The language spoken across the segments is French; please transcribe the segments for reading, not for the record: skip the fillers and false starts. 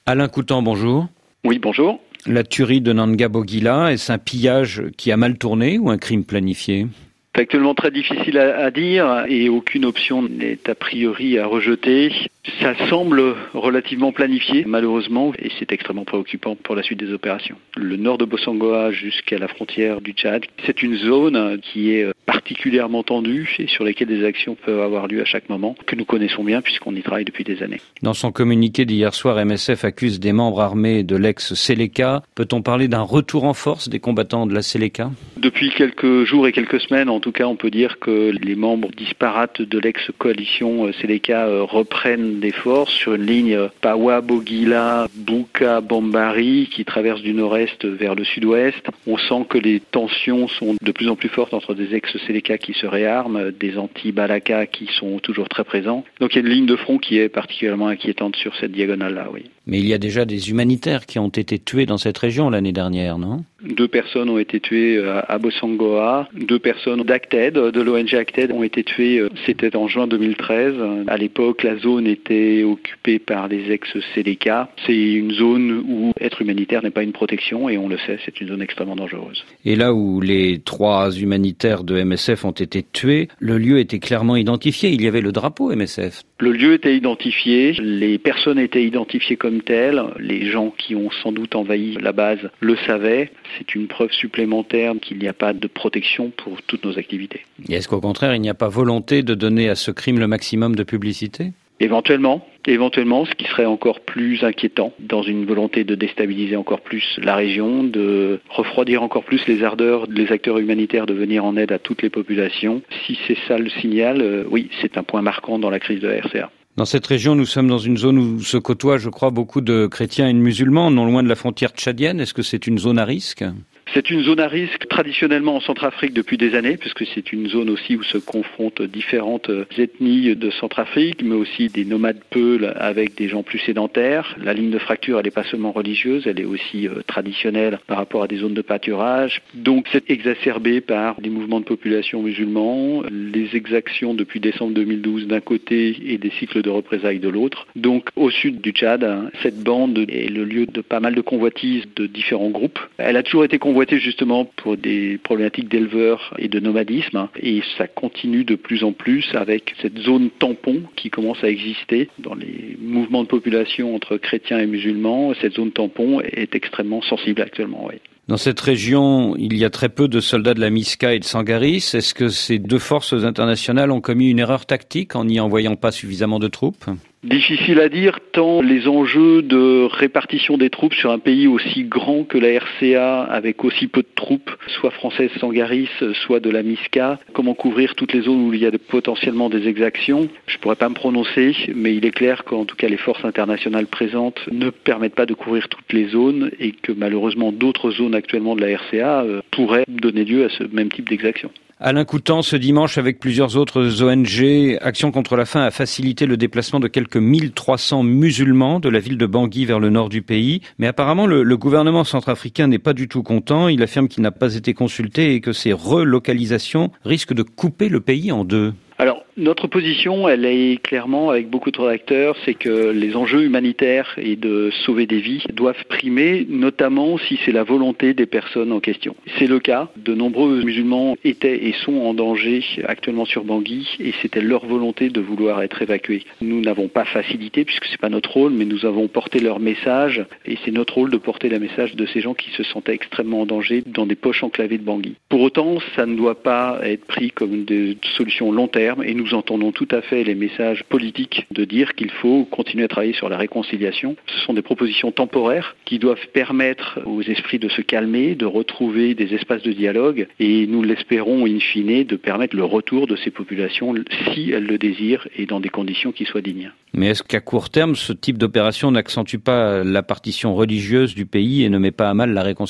Alain Coutan, bonjour. Oui, bonjour. La tuerie de Nanga Bogila, est-ce un pillage qui a mal tourné ou un crime planifié ? C'est actuellement très difficile à dire et aucune option n'est a priori à rejeter. Ça semble relativement planifié, malheureusement, et c'est extrêmement préoccupant pour la suite des opérations. Le nord de Bossangoa jusqu'à la frontière du Tchad, c'est une zone qui est particulièrement tendue et sur laquelle des actions peuvent avoir lieu à chaque moment, que nous connaissons bien puisqu'on y travaille depuis des années. Dans son communiqué d'hier soir, MSF accuse des membres armés de l'ex-Seleka. Peut-on parler d'un retour en force des combattants de la Seleka ? Depuis quelques jours et quelques semaines, en tout cas, on peut dire que les membres disparates de l'ex-coalition Seleka reprennent des forces sur une ligne Pawa, Bogila, Buka, Bambari qui traverse du nord-est vers le sud-ouest. On sent que les tensions sont de plus en plus fortes entre des ex-Seleka qui se réarment, des anti-Balaka qui sont toujours très présents. Donc il y a une ligne de front qui est particulièrement inquiétante sur cette diagonale-là, oui. Mais il y a déjà des humanitaires qui ont été tués dans cette région l'année dernière, non ? 2 personnes ont été tuées à Bossangoa. 2 personnes d'Acted, de l'ONG Acted, ont été tuées. C'était en juin 2013. À l'époque, la zone était occupée par les ex-Seleka. C'est une zone où être humanitaire n'est pas une protection et on le sait, c'est une zone extrêmement dangereuse. Et là où les 3 humanitaires de MSF ont été tués, le lieu était clairement identifié. Il y avait le drapeau MSF. Le lieu était identifié, les personnes étaient identifiées comme telles, les gens qui ont sans doute envahi la base le savaient. C'est une preuve supplémentaire qu'il n'y a pas de protection pour toutes nos activités. Et est-ce qu'au contraire, il n'y a pas volonté de donner à ce crime le maximum de publicité ? Éventuellement, ce qui serait encore plus inquiétant, dans une volonté de déstabiliser encore plus la région, de refroidir encore plus les ardeurs des acteurs humanitaires de venir en aide à toutes les populations. Si c'est ça le signal, oui, c'est un point marquant dans la crise de la RCA. Dans cette région, nous sommes dans une zone où se côtoient, je crois, beaucoup de chrétiens et de musulmans, non loin de la frontière tchadienne. Est-ce que c'est une zone à risque ? C'est une zone à risque traditionnellement en Centrafrique depuis des années, puisque c'est une zone aussi où se confrontent différentes ethnies de Centrafrique, mais aussi des nomades peuls avec des gens plus sédentaires. La ligne de fracture, elle n'est pas seulement religieuse, elle est aussi traditionnelle par rapport à des zones de pâturage. Donc c'est exacerbé par des mouvements de population musulmans, les exactions depuis décembre 2012 d'un côté et des cycles de représailles de l'autre. Donc au sud du Tchad, cette bande est le lieu de pas mal de convoitises de différents groupes. Elle a toujours été convoitée justement pour des problématiques d'éleveurs et de nomadisme, et ça continue de plus en plus avec cette zone tampon qui commence à exister dans les mouvements de population entre chrétiens et musulmans. Cette zone tampon est extrêmement sensible actuellement, oui. Dans cette région, il y a très peu de soldats de la MISCA et de Sangaris. Est-ce que ces 2 forces internationales ont commis une erreur tactique en n'y envoyant pas suffisamment de troupes ? Difficile à dire tant les enjeux de répartition des troupes sur un pays aussi grand que la RCA avec aussi peu de troupes, soit françaises Sangaris, soit de la MISCA. Comment couvrir toutes les zones où il y a potentiellement des exactions ? Je ne pourrais pas me prononcer, mais il est clair qu'en tout cas les forces internationales présentes ne permettent pas de couvrir toutes les zones et que malheureusement d'autres zones actuellement de la RCA pourraient donner lieu à ce même type d'exaction. Alain Coutan, ce dimanche, avec plusieurs autres ONG, Action contre la faim a facilité le déplacement de quelques 1300 musulmans de la ville de Bangui vers le nord du pays. Mais apparemment, le gouvernement centrafricain n'est pas du tout content. Il affirme qu'il n'a pas été consulté et que ces relocalisations risquent de couper le pays en 2. Alors, notre position, elle est clairement, avec beaucoup de acteurs, c'est que les enjeux humanitaires et de sauver des vies doivent primer, notamment si c'est la volonté des personnes en question. C'est le cas. De nombreux musulmans étaient et sont en danger actuellement sur Bangui et c'était leur volonté de vouloir être évacués. Nous n'avons pas facilité, puisque c'est pas notre rôle, mais nous avons porté leur message et c'est notre rôle de porter le message de ces gens qui se sentaient extrêmement en danger dans des poches enclavées de Bangui. Pour autant, ça ne doit pas être pris comme des solutions long terme. Et nous entendons tout à fait les messages politiques de dire qu'il faut continuer à travailler sur la réconciliation. Ce sont des propositions temporaires qui doivent permettre aux esprits de se calmer, de retrouver des espaces de dialogue et nous l'espérons in fine de permettre le retour de ces populations si elles le désirent et dans des conditions qui soient dignes. Mais est-ce qu'à court terme, ce type d'opération n'accentue pas la partition religieuse du pays et ne met pas à mal la réconciliation ?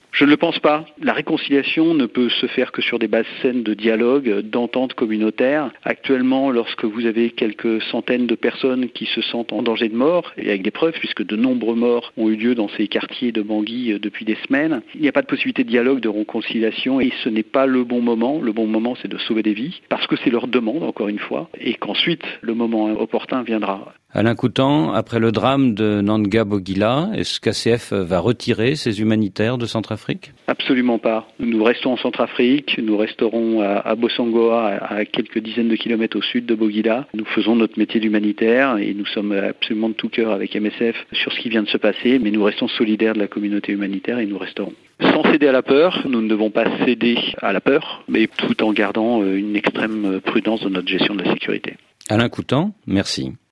Je ne le pense pas. La réconciliation ne peut se faire que sur des bases saines de dialogue, d'entente communautaire. Actuellement, lorsque vous avez quelques centaines de personnes qui se sentent en danger de mort, et avec des preuves, puisque de nombreux morts ont eu lieu dans ces quartiers de Bangui depuis des semaines, il n'y a pas de possibilité de dialogue, de réconciliation, et ce n'est pas le bon moment. Le bon moment, c'est de sauver des vies, parce que c'est leur demande, encore une fois, et qu'ensuite, le moment opportun viendra. Alain Coutan, après le drame de Nanga-Bogila, est-ce qu'ACF va retirer ses humanitaires de Centrafrique ? Absolument pas. Nous restons en Centrafrique, nous resterons à Bossangoa, à quelques dizaines de kilomètres au sud de Bogila. Nous faisons notre métier d'humanitaire et nous sommes absolument de tout cœur avec MSF sur ce qui vient de se passer, mais nous restons solidaires de la communauté humanitaire et nous resterons. Sans céder à la peur, nous ne devons pas céder à la peur, mais tout en gardant une extrême prudence dans notre gestion de la sécurité. Alain Coutan, merci.